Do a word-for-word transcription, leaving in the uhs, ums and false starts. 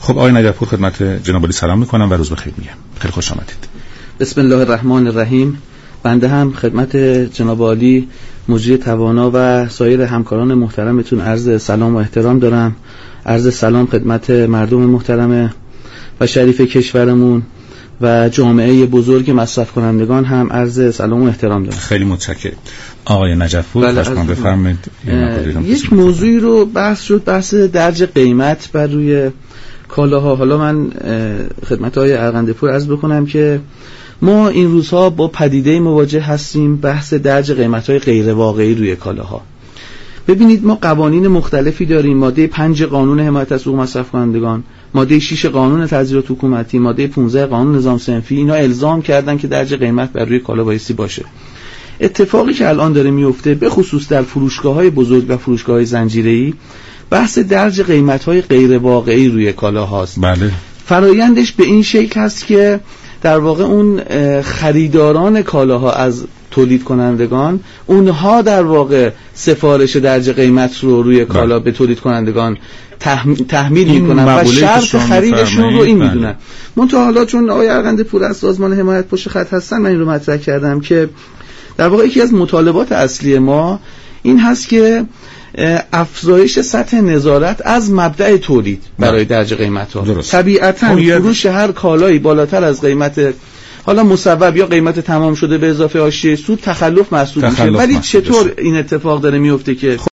خب آقای نجف‌پور خدمت جناب عالی سلام میکنم و روز بخیر میگم. خیلی خوش آمدید. بسم الله الرحمن الرحیم. بنده هم خدمت جناب عالی مجری توانا و سایر همکاران محترمتون عرض سلام و احترام دارم. عرض سلام خدمت مردم محترم و شریف کشورمون و جامعه بزرگ مصرف کنندگان هم عرض سلام و احترام دارم. خیلی متشکرم. آقای نجف‌پور خواهش بفرمایید. یک موضوعی رو بحث شد، بحث درج قیمت بر روی کالاها. حالا من خدمت آقای ارغندپور عرض بکنم که ما این روزها با پدیده مواجه هستیم، بحث درج قیمت‌های غیر واقعی روی کالاها. ببینید ما قوانین مختلفی داریم، ماده پنج قانون حمایت از حقوق مصرف کنندگان، ماده شش قانون تظاهرات حکومتی، ماده پانزده قانون نظام صنفی، اینا الزام کردن که درج قیمت بر روی کالا بایستی باشه. اتفاقی که الان داره میفته به خصوص در فروشگاه‌های بزرگ و فروشگاه‌های زنجیره‌ای، بحث درج قیمت‌های غیر واقعی روی کالا هاست. بله. فرایندش به این شکل هست که در واقع اون خریداران کالاها از تولید کنندگان، اونها در واقع سفارش درج قیمت رو روی کالا به تولید کنندگان تحمیل میکنن و شرط خریدشون رو این میدونن. منتها حالا چون آقای ارغندپور از سازمان حمایت پشت خط هستن، من این رو مطرح کردم که در واقع یکی از مطالبات اصلی ما این هست که افزایش سطح نظارت از مبدأ تولید برای درج قیمت‌ها. طبیعتاً فروش هر کالایی بالاتر از قیمت حالا مصوب یا قیمت تمام شده به اضافه حاشیه سود تخلف محسوب میشه. ولی چطور این اتفاق داره میفته که